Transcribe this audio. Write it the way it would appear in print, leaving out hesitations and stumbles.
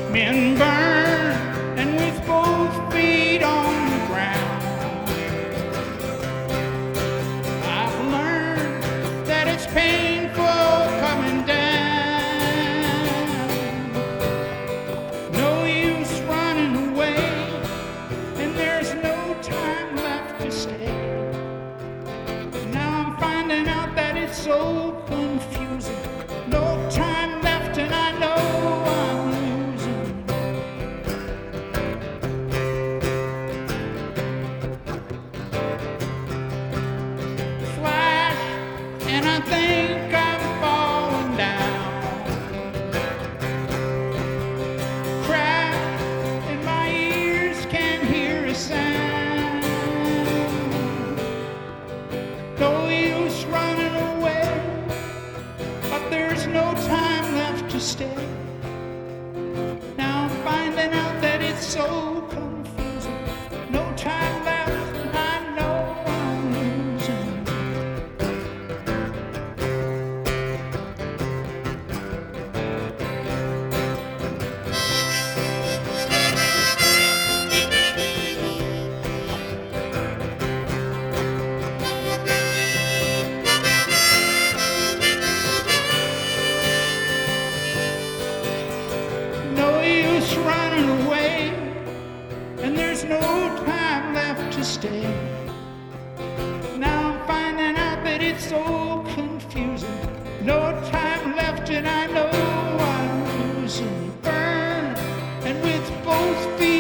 Men burn, and with both feet on the ground. I've learned that it's painful coming down. No use running away, and there's no time left to stay. Now I'm finding out that it's so confusing. No time left, and I know I'm losing. Flash, and I think I'm falling down. Crack, and my ears can't hear a sound. No use running away, but there's no time left to stay. Now I'm finding out that it's so confusing. No time left, and I know I'm losing. No use running away, and there's no time left to stay. Now I'm finding out that it's so confusing. No time left, and I know I'm losing. Burn, and with both feet